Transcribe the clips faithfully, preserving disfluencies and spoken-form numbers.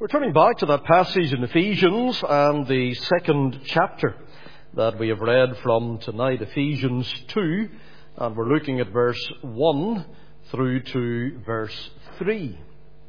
We're turning back to that passage in Ephesians and the second chapter that we have read from tonight, Ephesians two, and we're looking at verse one through to verse three.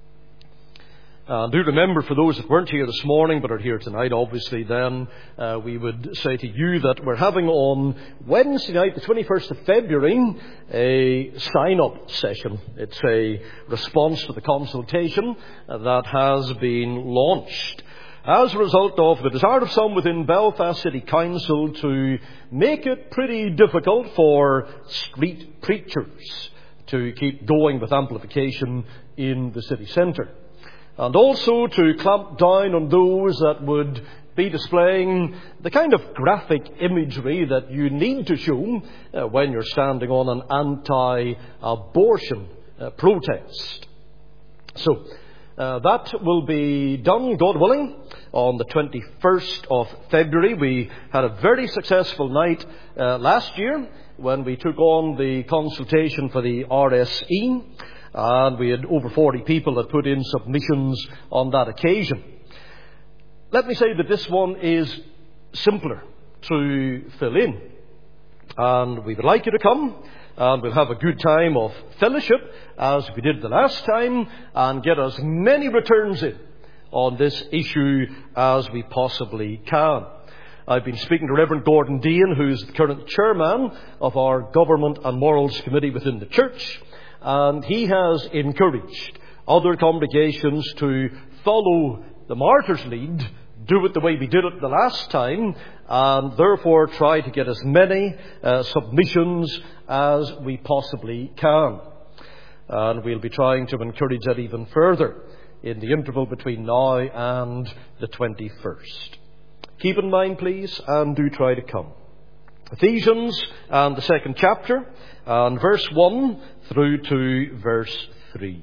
Uh, do remember, for those that weren't here this morning but are here tonight, obviously then uh, we would say to you that we're having on Wednesday night, the twenty-first of February, a sign-up session. It's a response to the consultation uh, that has been launched as a result of the desire of some within Belfast City Council to make it pretty difficult for street preachers to keep going with amplification in the city centre. And also to clamp down on those that would be displaying the kind of graphic imagery that you need to show uh, when you're standing on an anti-abortion uh, protest. So uh, that will be done, God willing, on the twenty-first of February. We had a very successful night uh, last year when we took on the consultation for the R S E. And we had over forty people that put in submissions on that occasion. Let me say that this one is simpler to fill in. And we would like you to come, and we'll have a good time of fellowship, as we did the last time, and get as many returns in on this issue as we possibly can. I've been speaking to Reverend Gordon Dean, who's the current chairman of our Government and Morals Committee within the church. And he has encouraged other congregations to follow the martyr's lead, do it the way we did it the last time, and therefore try to get as many uh, submissions as we possibly can. And we'll be trying to encourage that even further in the interval between now and the twenty-first. Keep in mind, please, and do try to come. Ephesians and the second chapter, and verse one through to verse three.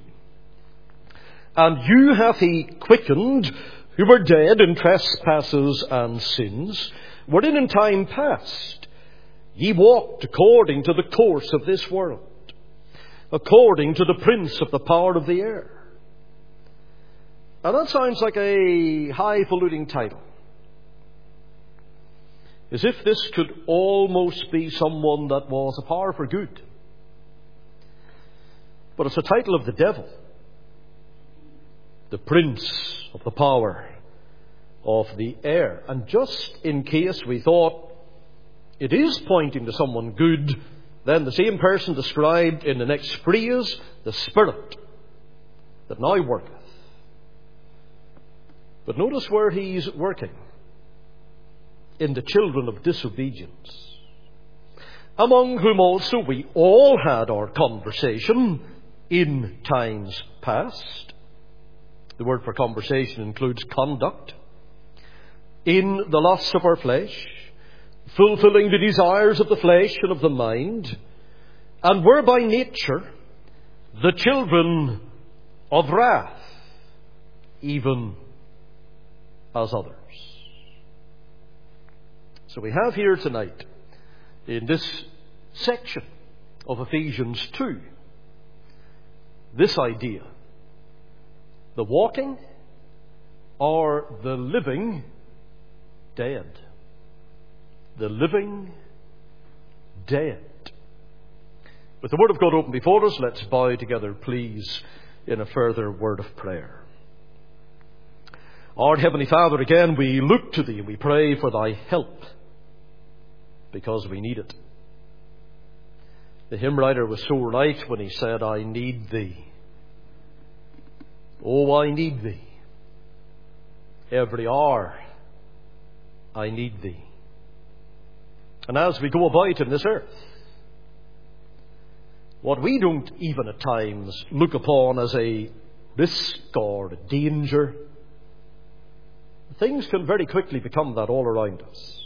And you hath he quickened, who were dead in trespasses and sins, wherein in time past ye walked according to the course of this world, according to the prince of the power of the air. Now that sounds like a highfalutin title. As if this could almost be someone that was a power for good. But it's a title of the devil. The prince of the power of the air. And just in case we thought it is pointing to someone good, then the same person described in the next phrase, the Spirit that now worketh. But notice where he's working. In the children of disobedience, among whom also we all had our conversation in times past. The word for conversation includes conduct. In the lusts of our flesh, fulfilling the desires of the flesh and of the mind, and were by nature the children of wrath, even as others. So we have here tonight, in this section of Ephesians two, this idea: the walking or the living dead. The living dead. With the Word of God open before us, let's bow together, please, in a further word of prayer. Our Heavenly Father, again we look to Thee and we pray for Thy help, because we need it. The hymn writer was so right when he said, I need Thee. Oh, I need Thee. Every hour I need Thee. And as we go about in this earth, what we don't even at times look upon as a risk or a danger, things can very quickly become that all around us.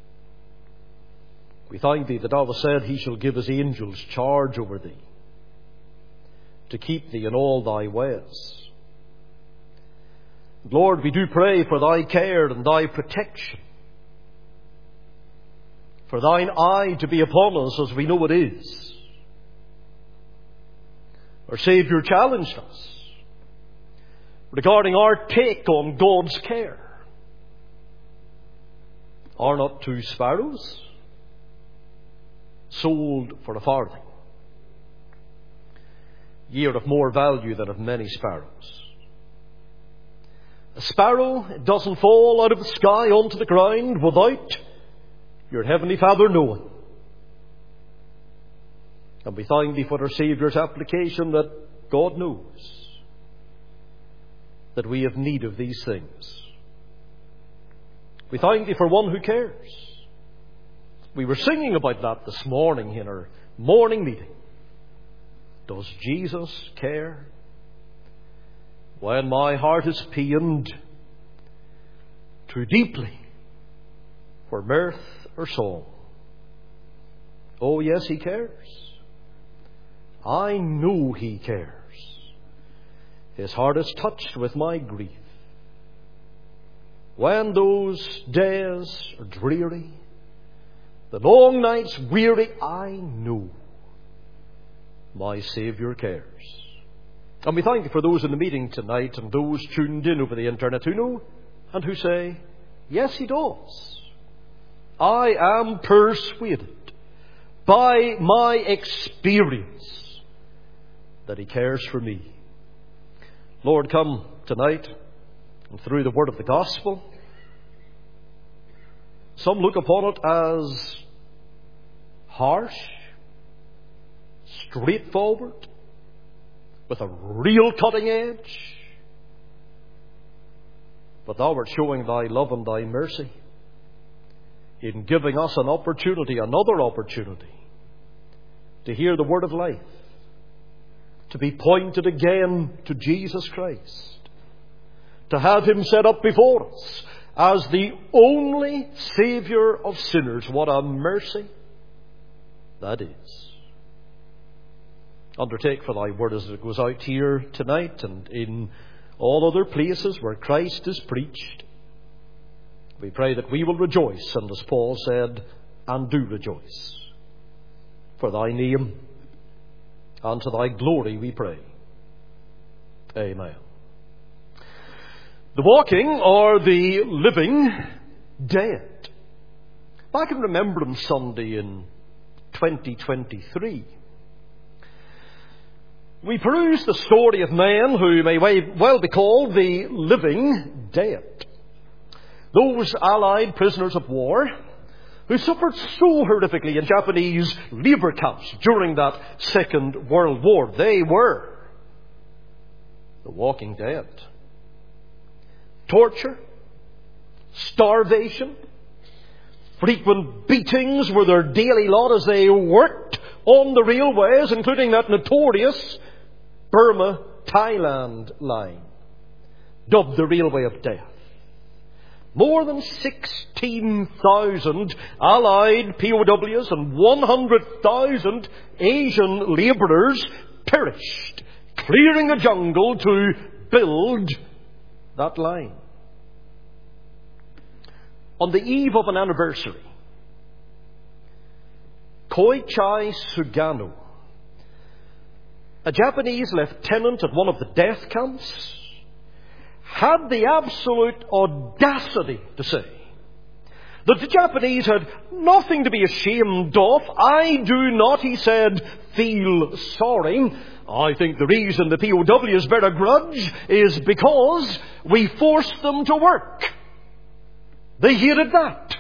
We thank Thee that Thou hast said, He shall give His angels charge over Thee, to keep Thee in all Thy ways. Lord, we do pray for Thy care and Thy protection, for Thine eye to be upon us as we know it is. Our Saviour challenged us regarding our take on God's care. Are not two sparrows sold for a farthing? Ye are of more value than of many sparrows. A sparrow doesn't fall out of the sky onto the ground without your Heavenly Father knowing. And we thank Thee for our Saviour's application that God knows that we have need of these things. We thank Thee for one who cares. We were singing about that this morning in our morning meeting. Does Jesus care? When my heart is pained too deeply for mirth or song. Oh yes, He cares. I know He cares. His heart is touched with my grief. When those days are dreary, the long nights weary, I know my Saviour cares. And we thank you for those in the meeting tonight and those tuned in over the internet who know and who say, yes, He does. I am persuaded by my experience that He cares for me. Lord, come tonight and through the word of the gospel. Some look upon it as harsh, straightforward, with a real cutting edge. But Thou art showing Thy love and Thy mercy in giving us an opportunity, another opportunity, to hear the word of life, to be pointed again to Jesus Christ, to have Him set up before us as the only Saviour of sinners. What a mercy that is. Undertake for Thy word as it goes out here tonight and in all other places where Christ is preached. We pray that we will rejoice, and as Paul said, and do rejoice. For Thy name and to Thy glory we pray. Amen. The walking or the living dead. Back in Remembrance Sunday in twenty twenty-three, we perused the story of men who may well be called the living dead. Those Allied prisoners of war who suffered so horrifically in Japanese labour camps during that Second World War. They were the walking dead. Torture, starvation, frequent beatings were their daily lot as they worked on the railways, including that notorious Burma-Thailand line, dubbed the Railway of Death. More than sixteen thousand Allied P O Ws and one hundred thousand Asian labourers perished, clearing the jungle to build that line. On the eve of an anniversary, Koichai Sugano, a Japanese lieutenant at one of the death camps, had the absolute audacity to say that the Japanese had nothing to be ashamed of. I do not, he said, feel sorry. I think the reason the P O Ws bear a grudge is because we forced them to work. They hated that.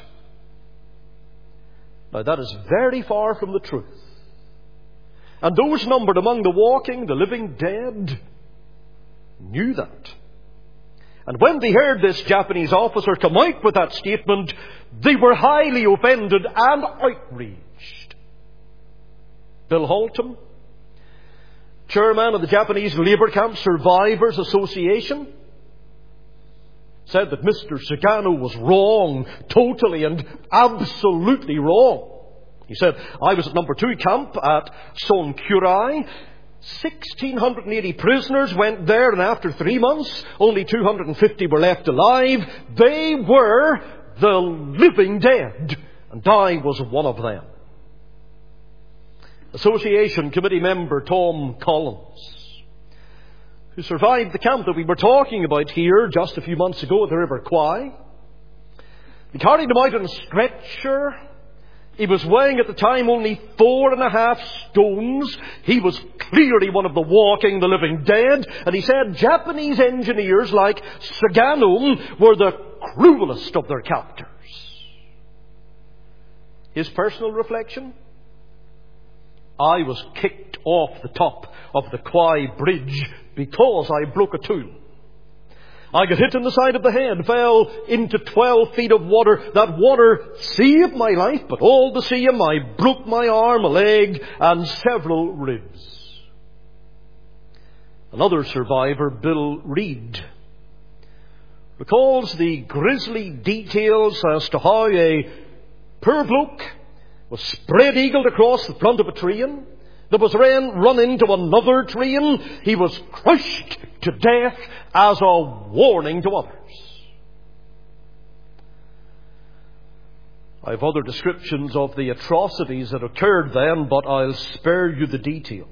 Now that is very far from the truth. And those numbered among the walking, the living dead, knew that. And when they heard this Japanese officer come out with that statement, they were highly offended and outraged. Bill Haltom, chairman of the Japanese Labour Camp Survivors Association, said that Mister Sugano was wrong, totally and absolutely wrong. He said, I was at number two camp at Sonkurai. one thousand six hundred eighty prisoners went there, and after three months, only two hundred fifty were left alive. They were the living dead, and I was one of them. Association Committee member Tom Collins, who survived the camp that we were talking about here just a few months ago at the River Kwai. They carried him out on a stretcher. He was weighing at the time only four and a half stones. He was clearly one of the walking, the living dead. And he said Japanese engineers like Sagano were the cruelest of their captors. His personal reflection? I was kicked off the top of the Kwai Bridge because I broke a tool. I got hit in the side of the head, fell into twelve feet of water. That water saved my life, but all the same I broke my arm, a leg, and several ribs. Another survivor, Bill Reed, recalls the grisly details as to how a poor bloke was spread-eagled across the front of a train. There was then run into another train. He was crushed to death as a warning to others. I have other descriptions of the atrocities that occurred then, but I'll spare you the detail.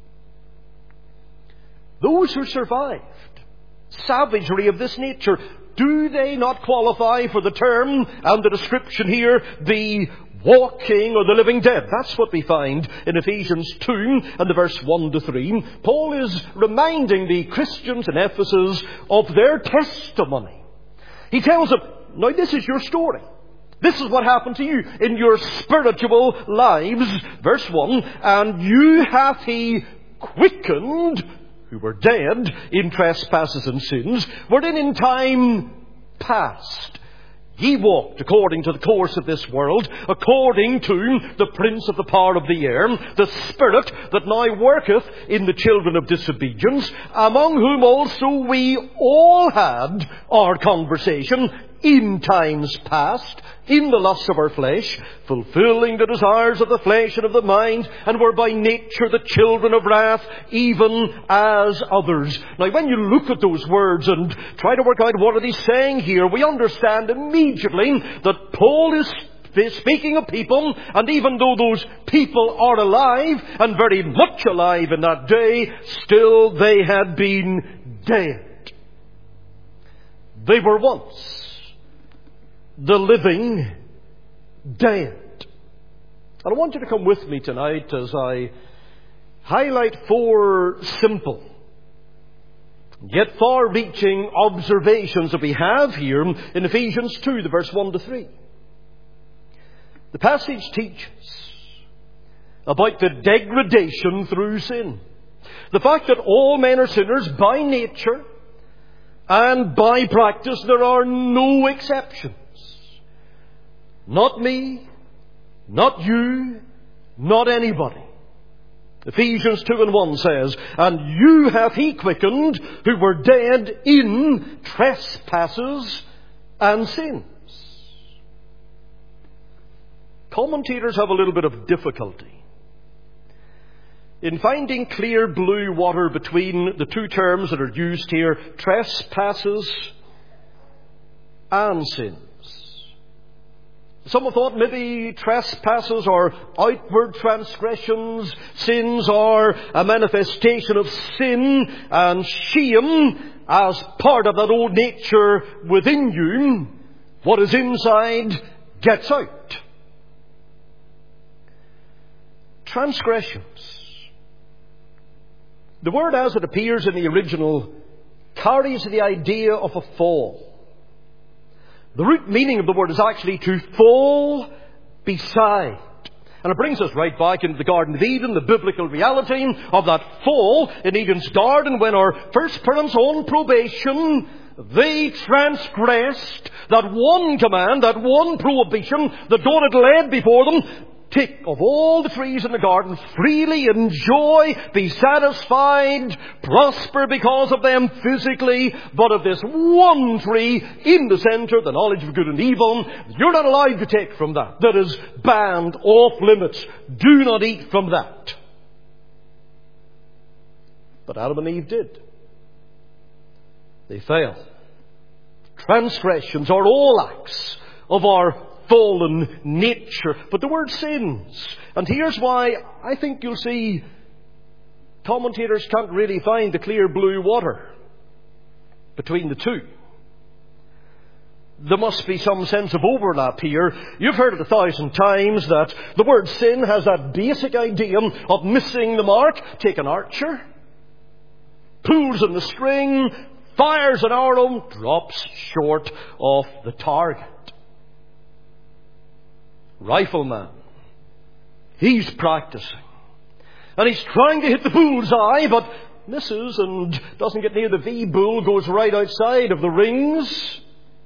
Those who survived savagery of this nature, do they not qualify for the term and the description here, the walking or the living dead? That's what we find in Ephesians two and the verse one to three. Paul is reminding the Christians in Ephesus of their testimony. He tells them, now this is your story. This is what happened to you in your spiritual lives. Verse one, and you hath he quickened, who were dead in trespasses and sins, wherein in time past ye walked according to the course of this world, according to the prince of the power of the air, the spirit that now worketh in the children of disobedience, among whom also we all had our conversation in times past, in the lusts of our flesh, fulfilling the desires of the flesh and of the mind, and were by nature the children of wrath, even as others. Now, when you look at those words and try to work out what are they saying here, we understand immediately that Paul is speaking of people, and even though those people are alive, and very much alive in that day, still they had been dead. They were once the living dead. And I want you to come with me tonight as I highlight four simple yet far-reaching observations that we have here in Ephesians two, the verse one to three. The passage teaches about the degradation through sin. The fact that all men are sinners by nature and by practice. There are no exceptions. Not me, not you, not anybody. Ephesians two and one says, and you hath he quickened who were dead in trespasses and sins. Commentators have a little bit of difficulty in finding clear blue water between the two terms that are used here, trespasses and sins. Some have thought maybe trespasses are outward transgressions, sins are a manifestation of sin and shame as part of that old nature within you. What is inside gets out. Transgressions. The word as it appears in the original carries the idea of a fall. The root meaning of the word is actually to fall beside. And it brings us right back into the Garden of Eden, the biblical reality of that fall in Eden's garden when our first parents on probation, they transgressed that one command, that one prohibition that God had laid before them. Take of all the trees in the garden, freely enjoy, be satisfied, prosper because of them physically, but of this one tree in the center, the knowledge of good and evil, you're not allowed to take from that. That is banned, off limits. Do not eat from that. But Adam and Eve did. They fell. Transgressions are all acts of our fallen nature. But the word sins. And here's why I think you'll see commentators can't really find the clear blue water between the two. There must be some sense of overlap here. You've heard it a thousand times that the word sin has that basic idea of missing the mark. Take an archer, pulls on the string, fires an arrow, drops short of the target. Rifleman, he's practicing. And he's trying to hit the bullseye, but misses and doesn't get near the V-bull, goes right outside of the rings.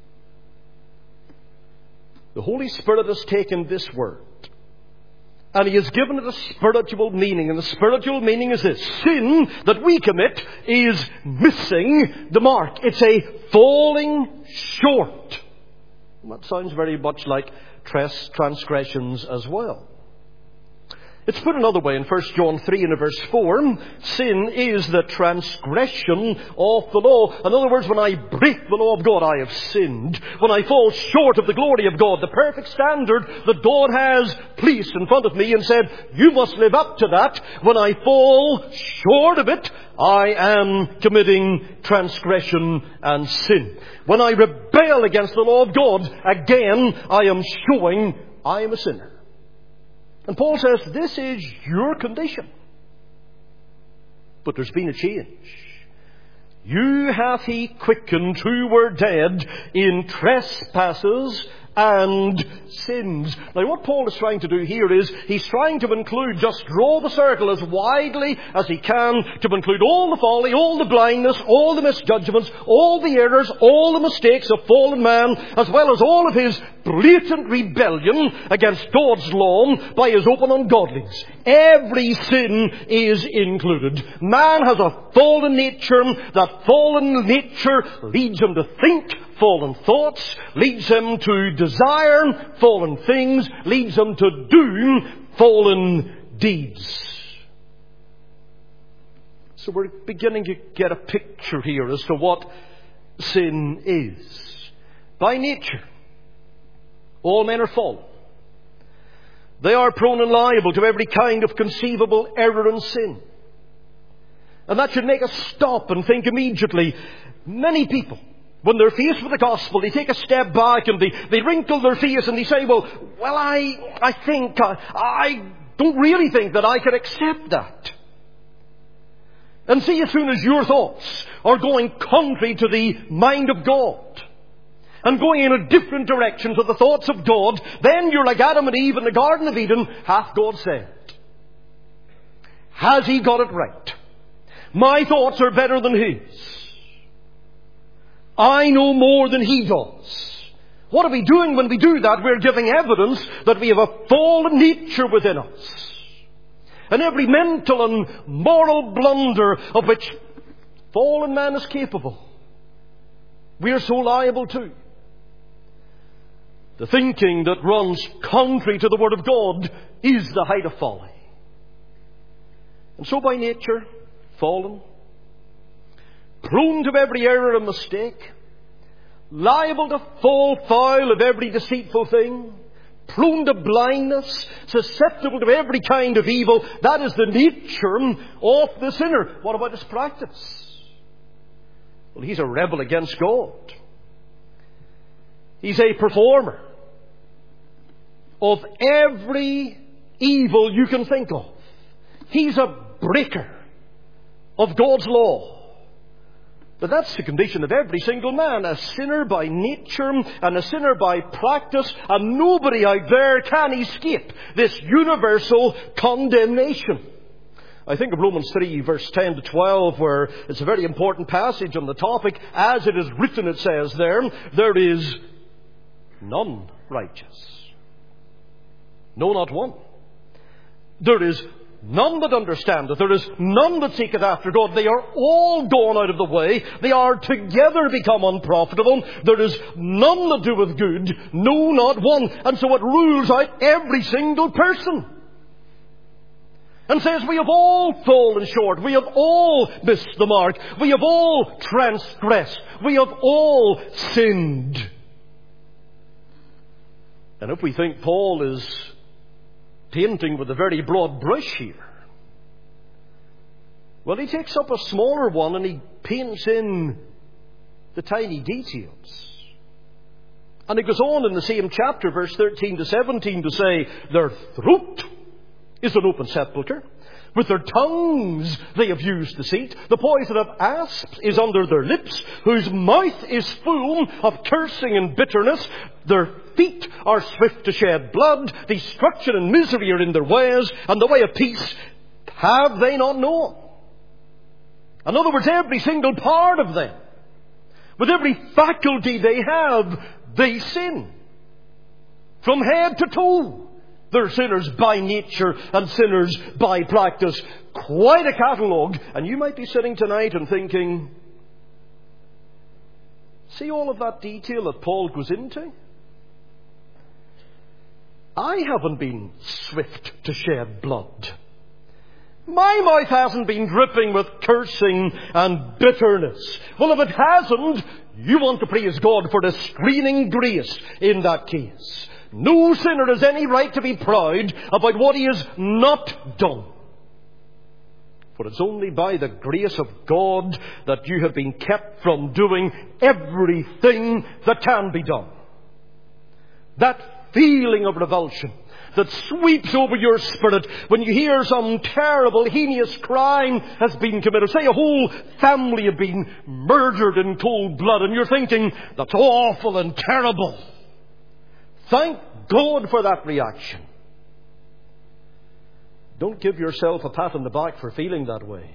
The Holy Spirit has taken this word and He has given it a spiritual meaning. And the spiritual meaning is this: sin that we commit is missing the mark. It's a falling short. And that sounds very much like transgressions as well. It's put another way in First John three and verse four. Sin is the transgression of the law. In other words, when I break the law of God, I have sinned. When I fall short of the glory of God, the perfect standard that God has placed in front of me and said, you must live up to that. When I fall short of it, I am committing transgression and sin. When I rebel against the law of God, again, I am showing I am a sinner. And Paul says, this is your condition. But there's been a change. You hath He quickened who were dead in trespasses and sins. Now what Paul is trying to do here is he's trying to include, just draw the circle as widely as he can, to include all the folly, all the blindness, all the misjudgments, all the errors, all the mistakes of fallen man, as well as all of his blatant rebellion against God's law by his open ungodliness. Every sin is included. Man has a fallen nature. That fallen nature leads him to think fallen thoughts, leads him to desire fallen things, leads him to do fallen deeds. So we're beginning to get a picture here as to what sin is. By nature, all men are fallen. They are prone and liable to every kind of conceivable error and sin. And that should make us stop and think immediately. Many people, when they're faced with the gospel, they take a step back and they, they wrinkle their face and they say, well, well, I, I think, I, I don't really think that I can accept that. And see, as soon as your thoughts are going contrary to the mind of God and going in a different direction to the thoughts of God, then you're like Adam and Eve in the Garden of Eden. Hath God said? Has He got it right? My thoughts are better than His. I know more than He does. What are we doing when we do that? We're giving evidence that we have a fallen nature within us. And every mental and moral blunder of which fallen man is capable, we are so liable to. The thinking that runs contrary to the Word of God is the height of folly. And so by nature, fallen, prone to every error and mistake, liable to fall foul of every deceitful thing, prone to blindness, susceptible to every kind of evil. That is the nature of the sinner. What about his practice? Well, he's a rebel against God. He's a performer of every evil you can think of. He's a breaker of God's law. But that's the condition of every single man, a sinner by nature and a sinner by practice, and nobody out there can escape this universal condemnation. I think of Romans three, verse ten to twelve, where it's a very important passage on the topic. As it is written, it says there, there is none righteous. No, not one. There is none that understandeth. There is none that seeketh after God. They are all gone out of the way. They are together become unprofitable. There is none that doeth good. No, not one. And so it rules out every single person. And says we have all fallen short. We have all missed the mark. We have all transgressed. We have all sinned. And if we think Paul is painting with a very broad brush here, Well, he takes up a smaller one and he paints in the tiny details. And it goes on in the same chapter, verse thirteen to seventeen, to say, their throat is an open sepulchre. With their tongues they have used deceit. The poison of asps is under their lips, whose mouth is full of cursing and bitterness. Their feet are swift to shed blood. Destruction and misery are in their ways, and the way of peace have they not known. In other words, every single part of them, with every faculty they have, they sin. From head to toe. They're sinners by nature and sinners by practice. Quite a catalogue. And you might be sitting tonight and thinking, see all of that detail that Paul goes into? I haven't been swift to shed blood. My mouth hasn't been dripping with cursing and bitterness. Well, if it hasn't, you want to praise God for the screening grace in that case. No sinner has any right to be proud about what he has not done. For it's only by the grace of God that you have been kept from doing everything that can be done. That feeling of revulsion that sweeps over your spirit when you hear some terrible, heinous crime has been committed. Say a whole family have been murdered in cold blood, and you're thinking, that's awful and terrible. Thank God for that reaction. Don't give yourself a pat on the back for feeling that way.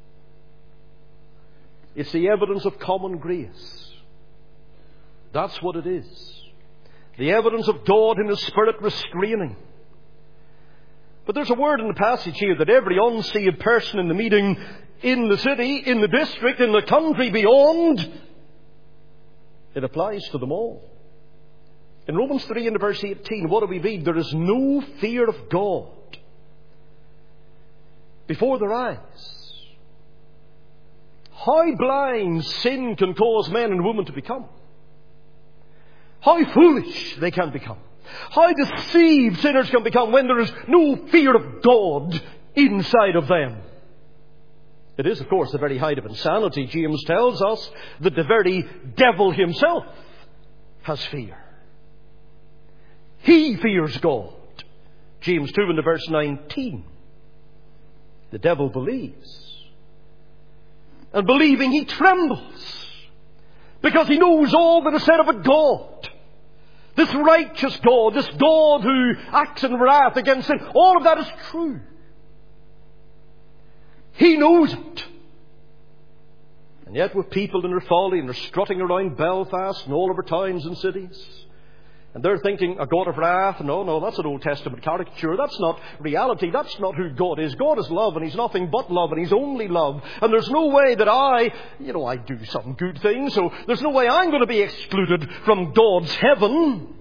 It's the evidence of common grace. That's what it is. The evidence of God in His Spirit restraining. But there's a word in the passage here that every unsaved person in the meeting, in the city, in the district, in the country beyond, it applies to them all. In Romans three and verse eighteen, what do we read? There is no fear of God before their eyes. How blind sin can cause men and women to become. How foolish they can become. How deceived sinners can become when there is no fear of God inside of them. It is, of course, the very height of insanity. James tells us that the very devil himself has fear. He fears God. James two and verse nineteen. The devil believes. And believing he trembles. Because he knows all that is said of a God. This righteous God, this God who acts in wrath against sin. All of that is true. He knows it. And yet with people in their folly, and they're strutting around Belfast and all over towns and cities, and they're thinking, a God of wrath? No, no, that's an Old Testament caricature. That's not reality. That's not who God is. God is love, and He's nothing but love, and He's only love. And there's no way that I, you know, I do some good things, so there's no way I'm going to be excluded from God's heaven.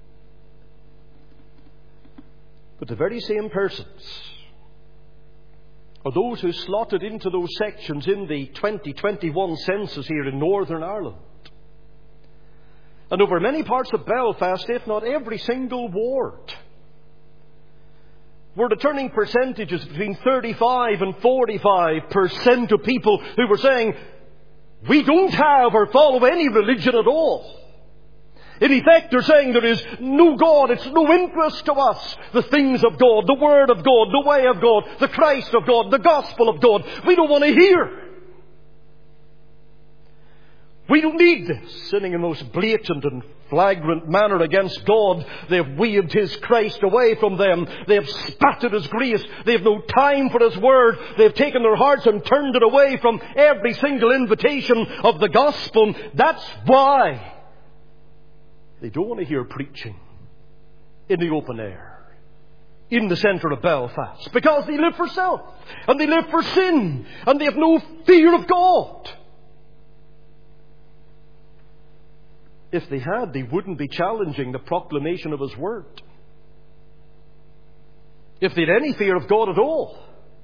But the very same persons are those who slotted into those sections in the twenty twenty-one census here in Northern Ireland. And over many parts of Belfast, if not every single ward, were returning percentages between thirty-five and forty-five percent of people who were saying, we don't have or follow any religion at all. In effect, they're saying there is no God. It's no interest to us. The things of God, the Word of God, the way of God, the Christ of God, the gospel of God. We don't want to hear. We don't need this. Sinning in most blatant and flagrant manner against God, they have waved His Christ away from them. They have spat at His grace. They have no time for His Word. They have taken their hearts and turned it away from every single invitation of the gospel. That's why they don't want to hear preaching in the open air, in the centre of Belfast, because they live for self, and they live for sin, and they have no fear of God. If they had, they wouldn't be challenging the proclamation of His Word. If they had any fear of God at all,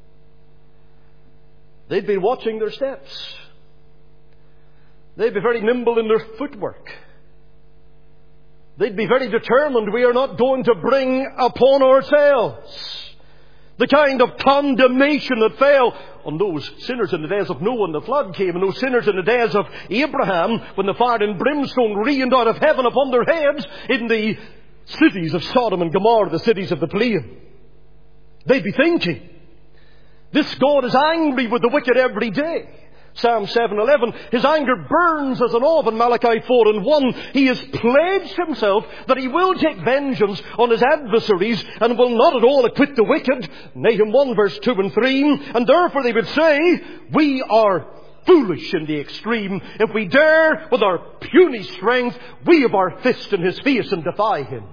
they'd be watching their steps. They'd be very nimble in their footwork. They'd be very determined. We are not going to bring upon ourselves the kind of condemnation that fell on those sinners in the days of Noah when the flood came, and those sinners in the days of Abraham when the fire and brimstone rained out of heaven upon their heads in the cities of Sodom and Gomorrah, the cities of the plain. They'd be thinking, this God is angry with the wicked every day. Psalm seven eleven, his anger burns as an oven. Malachi four and one, he has pledged himself that he will take vengeance on his adversaries and will not at all acquit the wicked. Nahum one verse two and three, and therefore they would say, we are foolish in the extreme if we dare with our puny strength wave our fist in his face and defy him.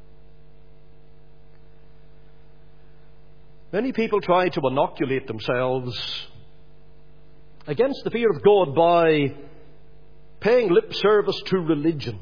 Many people try to inoculate themselves against the fear of God by paying lip service to religion.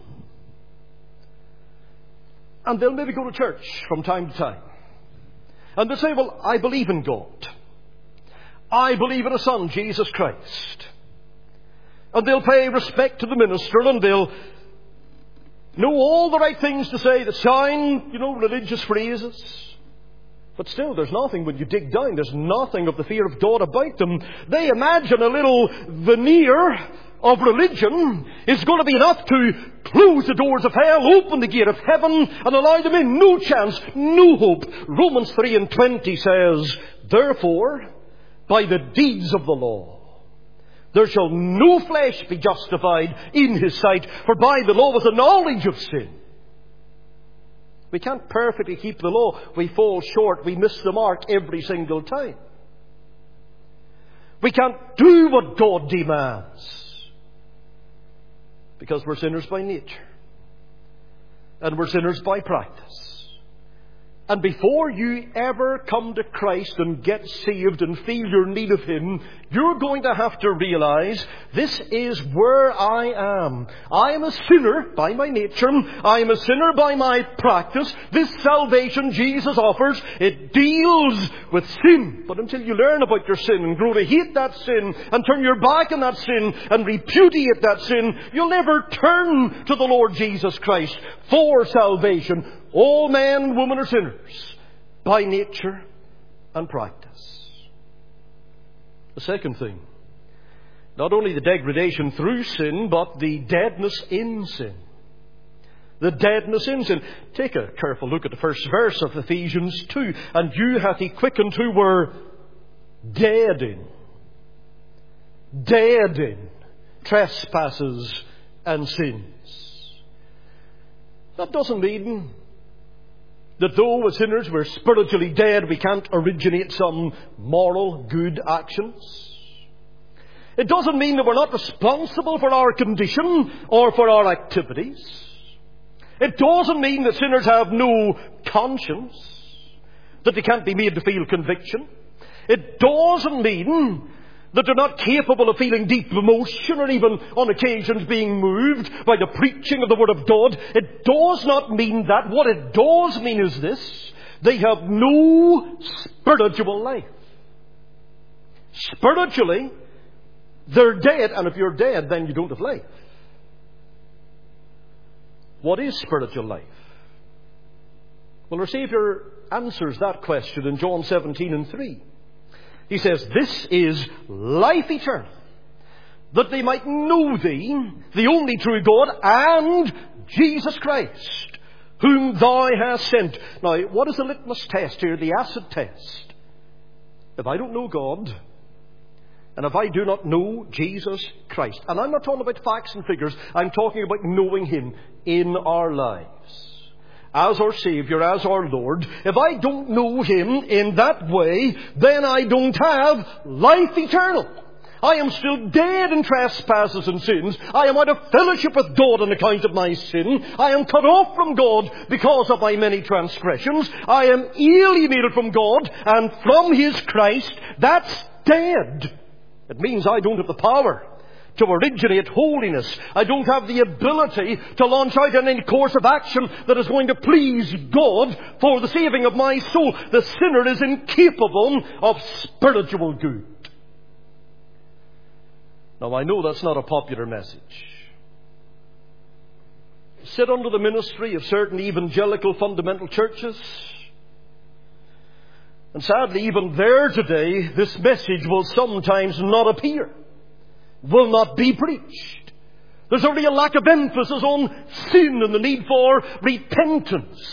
And they'll maybe go to church from time to time. And they'll say, well, I believe in God. I believe in a Son, Jesus Christ. And they'll pay respect to the minister, and they'll know all the right things to say that sound, you know, religious phrases. But still, there's nothing, when you dig down, there's nothing of the fear of God about them. They imagine a little veneer of religion is going to be enough to close the doors of hell, open the gate of heaven, and allow them in. No chance, no hope. Romans three and twenty says, therefore, by the deeds of the law, there shall no flesh be justified in his sight, for by the law was the knowledge of sin. We can't perfectly keep the law. We fall short. We miss the mark every single time. We can't do what God demands because we're sinners by nature. And we're sinners by practice. And before you ever come to Christ and get saved and feel your need of Him, you're going to have to realize, this is where I am. I am a sinner by my nature. I am a sinner by my practice. This salvation Jesus offers, it deals with sin. But until you learn about your sin and grow to hate that sin and turn your back on that sin and repudiate that sin, you'll never turn to the Lord Jesus Christ for salvation. All men and women are sinners by nature and practice. The second thing, not only the degradation through sin, but the deadness in sin. The deadness in sin. Take a careful look at the first verse of Ephesians two. And you hath He quickened who were dead in. Dead in trespasses and sins. That doesn't mean that though as sinners we're spiritually dead, we can't originate some moral good actions. It doesn't mean that we're not responsible for our condition or for our activities. It doesn't mean that sinners have no conscience, that they can't be made to feel conviction. It doesn't mean that they're not capable of feeling deep emotion or even on occasions being moved by the preaching of the Word of God. It does not mean that. What it does mean is this: they have no spiritual life. Spiritually, they're dead, and if you're dead, then you don't have life. What is spiritual life? Well, our Saviour answers that question in John seventeen and three. He says, this is life eternal, that they might know Thee, the only true God, and Jesus Christ, whom Thou hast sent. Now, what is the litmus test here, the acid test? If I don't know God, and if I do not know Jesus Christ, and I'm not talking about facts and figures, I'm talking about knowing Him in our lives. As our Saviour, as our Lord, if I don't know Him in that way, then I don't have life eternal. I am still dead in trespasses and sins. I am out of fellowship with God on account of my sin. I am cut off from God because of my many transgressions. I am alienated from God and from His Christ. That's dead. It means I don't have the power to originate holiness. I don't have the ability to launch out in any course of action that is going to please God for the saving of my soul. The sinner is incapable of spiritual good. Now, I know that's not a popular message. Sit under the ministry of certain evangelical fundamental churches, And sadly, even there today, this message will sometimes not appear, will not be preached. There's only a lack of emphasis on sin and the need for repentance.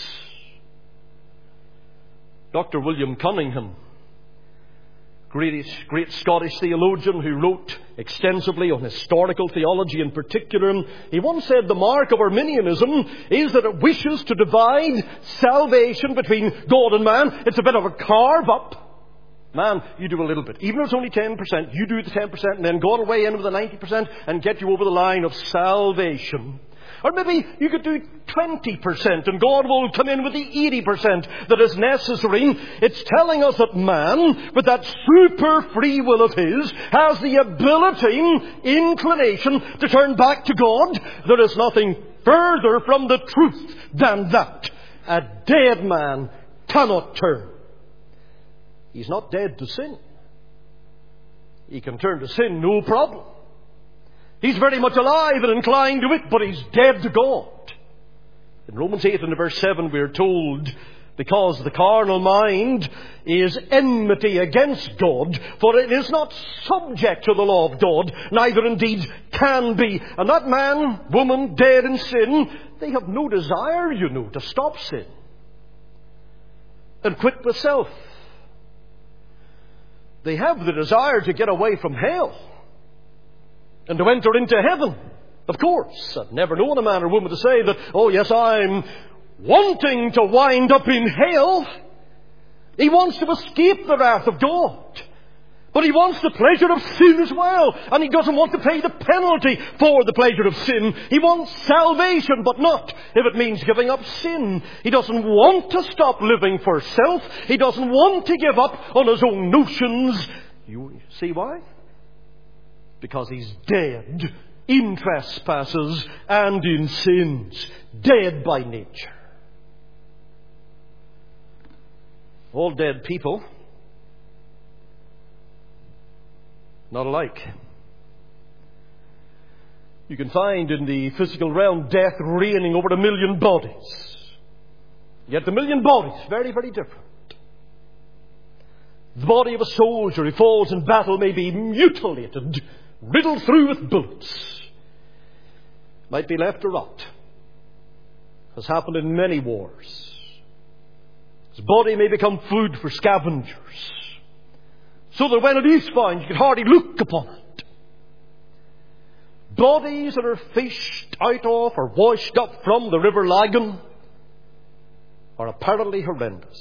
Doctor William Cunningham, great, great Scottish theologian who wrote extensively on historical theology in particular, he once said the mark of Arminianism is that it wishes to divide salvation between God and man. It's a bit of a carve up. Man, you do a little bit. Even if it's only ten percent, you do the ten percent and then God will weigh in with the ninety percent and get you over the line of salvation. Or maybe you could do twenty percent and God will come in with the eighty percent that is necessary. It's telling us that man, with that super free will of his, has the ability, inclination to turn back to God. There is nothing further from the truth than that. A dead man cannot turn. He's not dead to sin. He can turn to sin, no problem. He's very much alive and inclined to it, but he's dead to God. In Romans eight and verse seven we are told, because the carnal mind is enmity against God, for it is not subject to the law of God, neither indeed can be. And that man, woman, dead in sin, they have no desire, you know, to stop sin and quit with self. They have the desire to get away from hell and to enter into heaven. Of course, I've never known a man or woman to say that, oh yes, I'm wanting to wind up in hell. He wants to escape the wrath of God. But he wants the pleasure of sin as well. And he doesn't want to pay the penalty for the pleasure of sin. He wants salvation, but not if it means giving up sin. He doesn't want to stop living for self. He doesn't want to give up on his own notions. You see why? Because he's dead in trespasses and in sins. Dead by nature. All dead people, not alike. You can find in the physical realm death reigning over a million bodies. Yet the million bodies, very, very different. The body of a soldier who falls in battle may be mutilated, riddled through with bullets, might be left to rot. Has happened in many wars. His body may become food for scavengers, so that when it is found, you can hardly look upon it. Bodies that are fished out of or washed up from the River Lagan are apparently horrendous.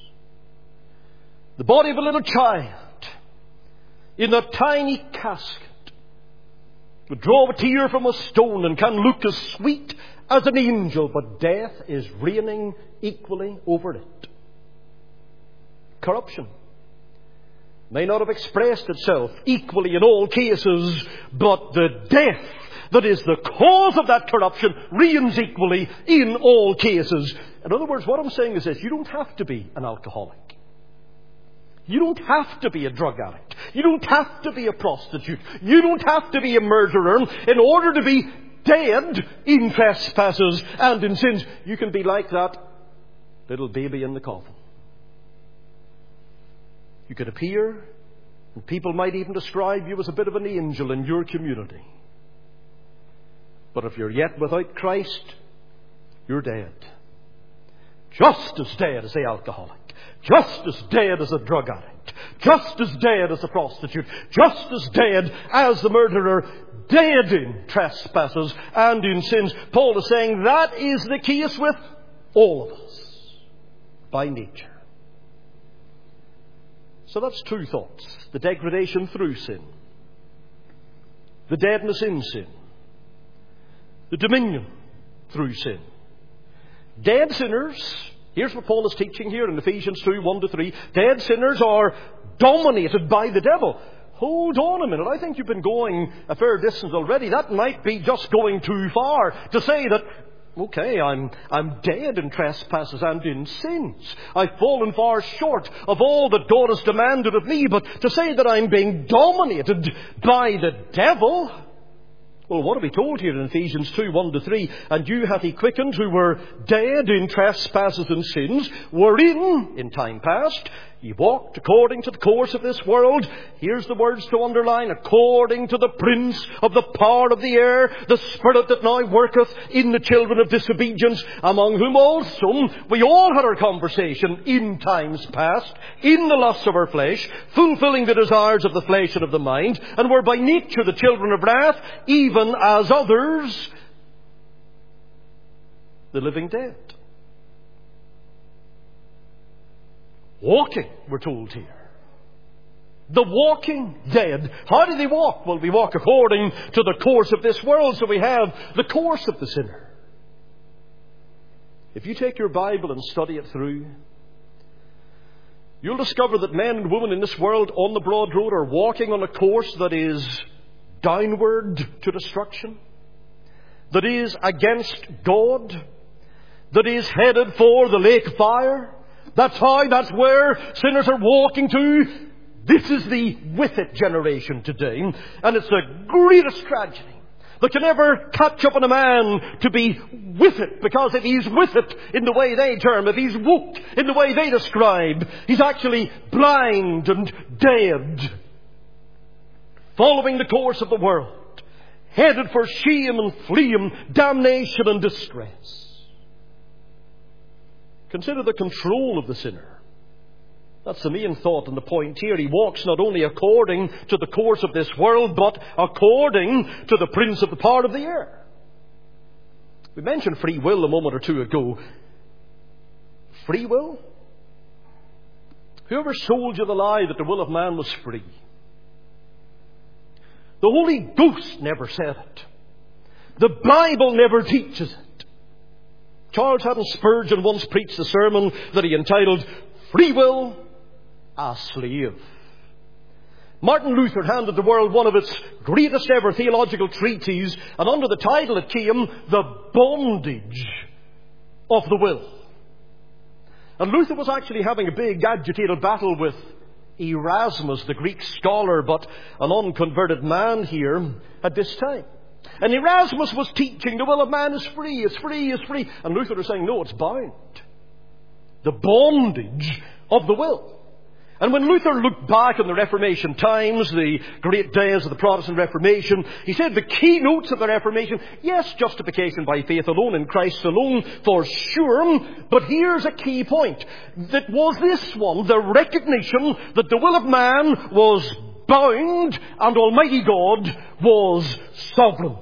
The body of a little child in a tiny casket would draw a tear from a stone and can look as sweet as an angel, but death is reigning equally over it. Corruption may not have expressed itself equally in all cases, but the death that is the cause of that corruption reigns equally in all cases. In other words, what I'm saying is this: you don't have to be an alcoholic. You don't have to be a drug addict. You don't have to be a prostitute. You don't have to be a murderer in order to be dead in trespasses and in sins. You can be like that little baby in the coffin. You could appear, and people might even describe you as a bit of an angel in your community. But if you're yet without Christ, you're dead. Just as dead as the alcoholic. Just as dead as a drug addict. Just as dead as a prostitute. Just as dead as the murderer. Dead in trespasses and in sins. Paul is saying that is the case with all of us. By nature. So that's two thoughts. The degradation through sin. The deadness in sin. The dominion through sin. Dead sinners, here's what Paul is teaching here in Ephesians two, one to three. Dead sinners are dominated by the devil. Hold on a minute. I think you've been going a fair distance already. That might be just going too far to say that, okay, I'm, I'm dead in trespasses and in sins. I've fallen far short of all that God has demanded of me. But to say that I'm being dominated by the devil, well, what are we told here in Ephesians two, one to three? And you hath he quickened who were dead in trespasses and sins, wherein, in time past, Ye walked according to the course of this world. Here's the words to underline. According to the prince of the power of the air, the spirit that now worketh in the children of disobedience, among whom also we all had our conversation in times past, in the lusts of our flesh, fulfilling the desires of the flesh and of the mind, and were by nature the children of wrath, even as others, the living dead. Walking, we're told here. The walking dead. How do they walk? Well, we walk according to the course of this world. So we have the course of the sinner. If you take your Bible and study it through, you'll discover that men and women in this world on the broad road are walking on a course that is downward to destruction, that is against God, that is headed for the lake of fire. That's how, that's where sinners are walking to. This is the with it generation today. And it's the greatest tragedy that can ever catch up on a man to be with it. Because if he's with it in the way they term, if he's woke in the way they describe, he's actually blind and dead, following the course of the world, headed for shame and fleam, damnation and distress. Consider the control of the sinner. That's the main thought and the point here. He walks not only according to the course of this world, but according to the prince of the power of the air. We mentioned free will a moment or two ago. Free will? Whoever sold you the lie that the will of man was free? The Holy Ghost never said it. The Bible never teaches it. Charles Haddon Spurgeon once preached a sermon that he entitled, Free Will, a Slave. Martin Luther handed the world one of its greatest ever theological treatises, and under the title it came, The Bondage of the Will. And Luther was actually having a big agitated battle with Erasmus, the Greek scholar, but an unconverted man here at this time. And Erasmus was teaching the will of man is free, it's free, it's free. And Luther was saying, no, it's bound. The bondage of the will. And when Luther looked back on the Reformation times, the great days of the Protestant Reformation, he said the keynotes of the Reformation, yes, justification by faith alone in Christ alone, for sure, but here's a key point. That was this one, the recognition that the will of man was bound and Almighty God was sovereign.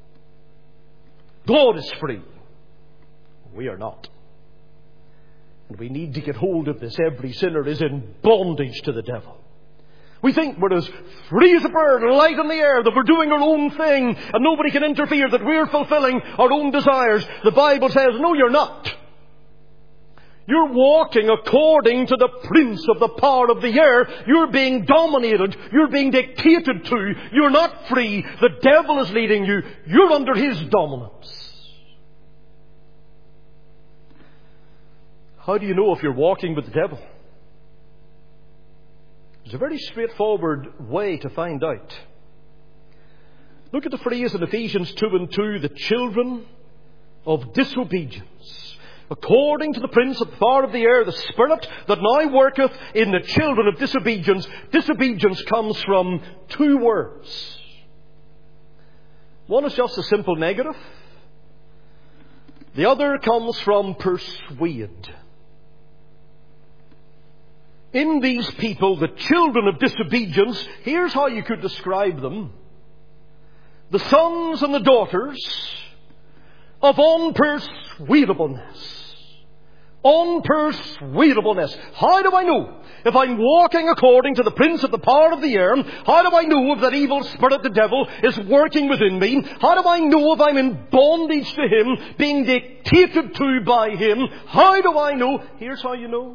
God is free. We are not. And we need to get hold of this. Every sinner is in bondage to the devil. We think we're as free as a bird, light in the air, that we're doing our own thing and nobody can interfere, that we're fulfilling our own desires. The Bible says, no, you're not. You're walking according to the prince of the power of the air. You're being dominated. You're being dictated to. You're not free. The devil is leading you. You're under his dominance. How do you know if you're walking with the devil? There's a very straightforward way to find out. Look at the phrase in Ephesians two and two, the children of disobedience. According to the prince of the power of the air, the spirit that now worketh in the children of disobedience. Disobedience comes from two words. One is just a simple negative. The other comes from persuade. In these people, the children of disobedience, here's how you could describe them. The sons and the daughters of unpersuadableness. Unpersuadableness. How do I know if I'm walking according to the prince of the power of the air? How do I know if that evil spirit, the devil, is working within me? How do I know if I'm in bondage to him, being dictated to by him? How do I know? Here's how you know.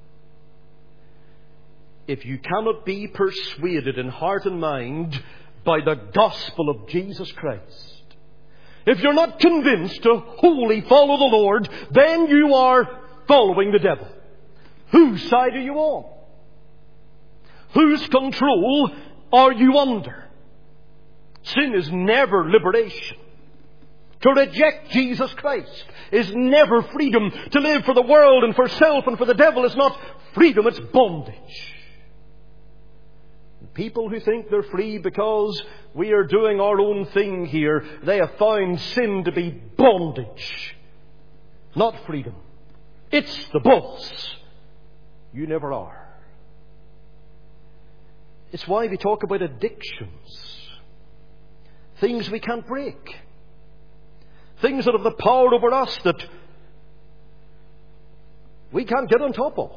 If you cannot be persuaded in heart and mind by the gospel of Jesus Christ, if you're not convinced to wholly follow the Lord, then you are following the devil. Whose side are you on? Whose control are you under? Sin is never liberation. To reject Jesus Christ is never freedom. To live for the world and for self and for the devil is not freedom, it's bondage. People who think they're free because we are doing our own thing here, they have found sin to be bondage, not freedom. It's the boss. You never are. It's why we talk about addictions. Things we can't break. Things that have the power over us that we can't get on top of.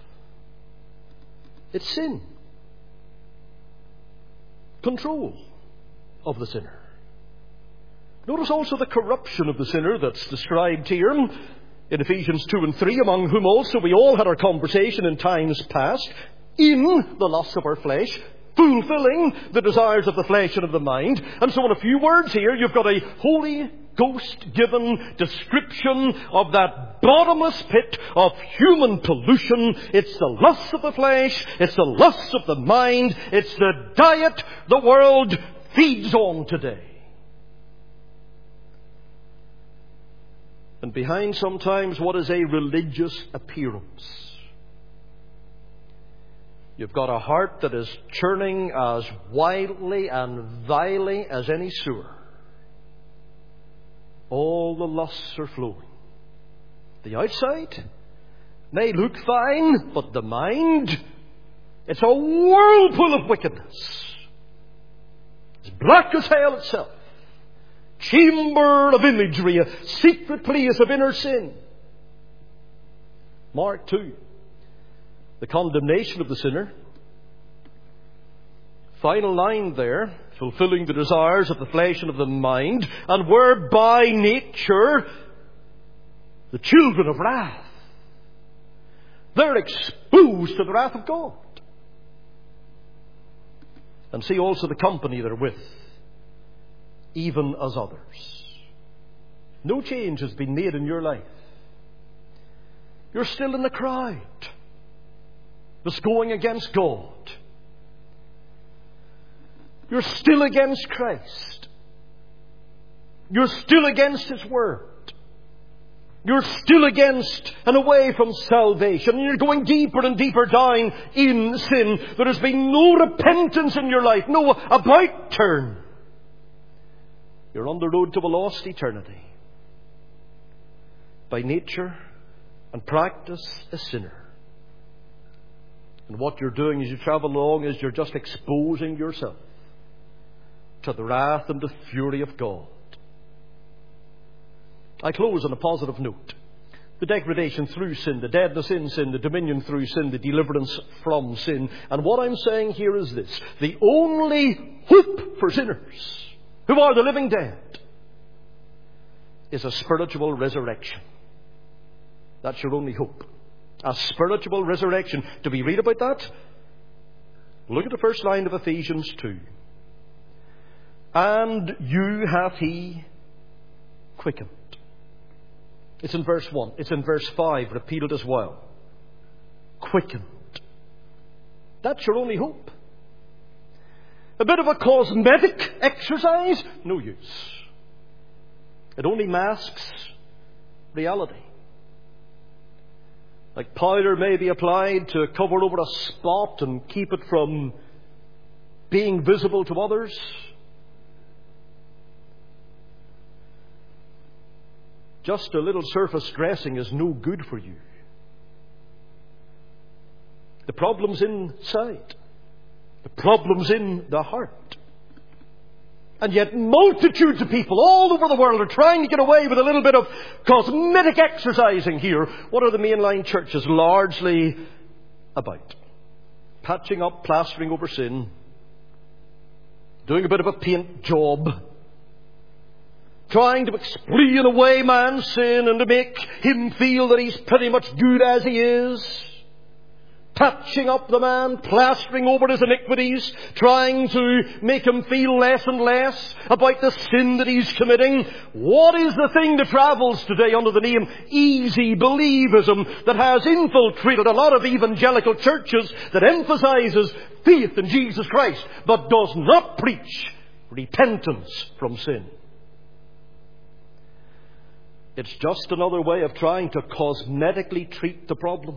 It's sin. Control of the sinner. Notice also the corruption of the sinner that's described here in Ephesians two and three, among whom also we all had our conversation in times past, in the lusts of our flesh, fulfilling the desires of the flesh and of the mind. And so in a few words here, you've got a Holy Ghost-given description of that bottomless pit of human pollution. It's the lust of the flesh, it's the lust of the mind, it's the diet the world feeds on today. And behind sometimes what is a religious appearance, you've got a heart that is churning as wildly and vilely as any sewer. All the lusts are flowing. The outside may look fine, but the mind, it's a whirlpool of wickedness. It's black as hell itself. Chamber of imagery, a secret place of inner sin. Mark two. The condemnation of the sinner. Final line there, fulfilling the desires of the flesh and of the mind, and were by nature the children of wrath. They're exposed to the wrath of God. And see also the company they're with, even as others. No change has been made in your life. You're still in the crowd that's going against God. You're still against Christ. You're still against His Word. You're still against and away from salvation. You're going deeper and deeper down in sin. There has been no repentance in your life, no about turn. You're on the road to a lost eternity. By nature and practice a sinner. And what you're doing as you travel along is you're just exposing yourself to the wrath and the fury of God. I close on a positive note. The degradation through sin, the deadness in sin, the dominion through sin, the deliverance from sin. And what I'm saying here is this. The only hope for sinners who are the living dead is a spiritual resurrection. That's your only hope. A spiritual resurrection. Do we read about that? Look at the first line of Ephesians two. And you hath He quickened. It's in verse one. It's in verse five, repeated as well. Quickened. That's your only hope. A bit of a cosmetic exercise? No use. It only masks reality. Like powder may be applied to cover over a spot and keep it from being visible to others. Just a little surface dressing is no good for you. The problem's inside. The problem's in the heart. And yet multitudes of people all over the world are trying to get away with a little bit of cosmetic exercising here. What are the mainline churches largely about? Patching up, plastering over sin. Doing a bit of a paint job. Trying to explain away man's sin and to make him feel that he's pretty much good as he is. Patching up the man, plastering over his iniquities, trying to make him feel less and less about the sin that he's committing. What is the thing that travels today under the name easy believism that has infiltrated a lot of evangelical churches that emphasizes faith in Jesus Christ but does not preach repentance from sin? It's just another way of trying to cosmetically treat the problem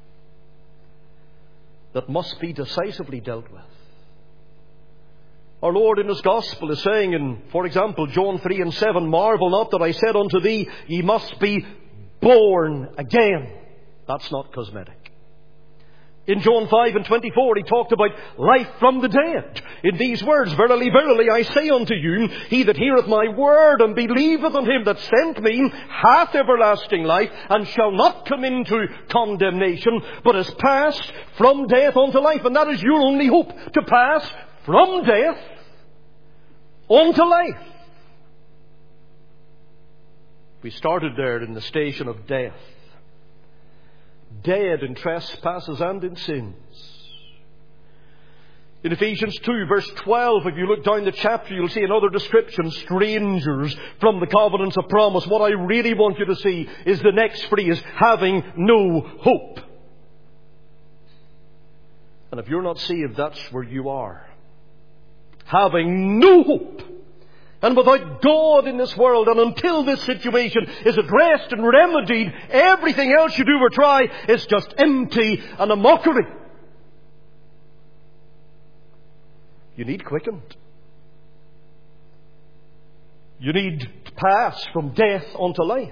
that must be decisively dealt with. Our Lord in His Gospel is saying in, for example, John three and seven, "Marvel not that I said unto thee, ye must be born again." That's not cosmetic. In John five and twenty-four, He talked about life from the dead. In these words, "Verily, verily, I say unto you, he that heareth my word and believeth on Him that sent me hath everlasting life, and shall not come into condemnation, but is passed from death unto life." And that is your only hope, to pass from death unto life. We started there in the station of death. Dead in trespasses and in sins. In Ephesians two, verse twelve, if you look down the chapter, you'll see another description, strangers from the covenants of promise. What I really want you to see is the next phrase, having no hope. And if you're not saved, that's where you are. Having no hope. And without God in this world, and until this situation is addressed and remedied, everything else you do or try is just empty and a mockery. You need quickened. You need to pass from death unto life.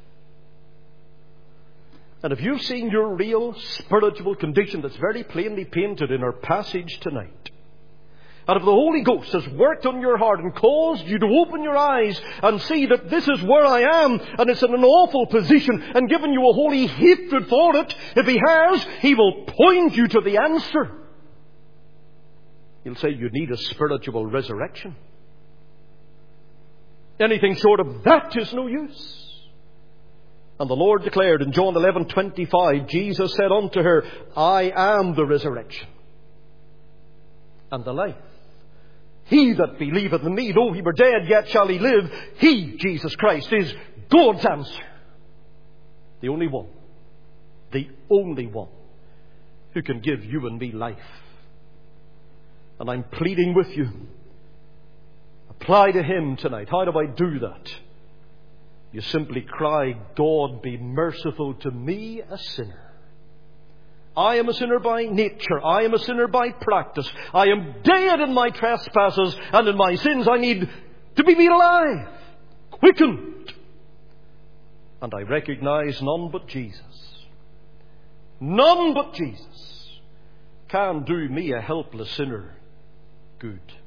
And if you've seen your real spiritual condition that's very plainly painted in our passage tonight, and if the Holy Ghost has worked on your heart and caused you to open your eyes and see that this is where I am, and it's in an awful position, and given you a holy hatred for it, if He has, He will point you to the answer. He'll say you need a spiritual resurrection. Anything short of that is no use. And the Lord declared in John eleven twenty-five, Jesus said unto her, "I am the resurrection and the life. He that believeth in me, though he were dead, yet shall he live." He, Jesus Christ, is God's answer. The only one. The only one who can give you and me life. And I'm pleading with you. Apply to Him tonight. How do I do that? You simply cry, "God, be merciful to me, a sinner. I am a sinner by nature. I am a sinner by practice. I am dead in my trespasses and in my sins. I need to be made alive, quickened. And I recognize none but Jesus, none but Jesus can do me, a helpless sinner, good."